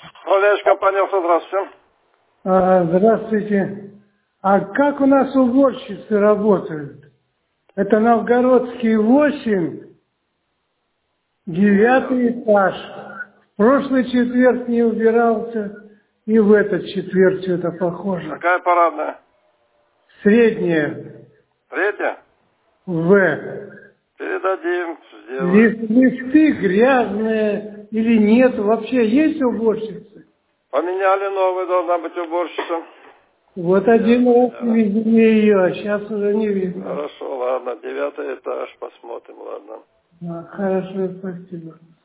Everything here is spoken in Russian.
Управляющая компания, здравствуйте. Здравствуйте. А как у нас уборщицы работают? Это Новгородский 8, 9 этаж. В прошлый четверг не убирался, и в этот четверг что-то похоже. Какая парадная? Средняя. Третья? В. Передадим, сделаем. Листы грязные или нет? Вообще есть уборщицы? Поменяли новую, должна быть уборщица. Вот один раз видели ее, а сейчас уже не видно. Хорошо, ладно, 9 этаж, посмотрим, ладно. Хорошо, спасибо.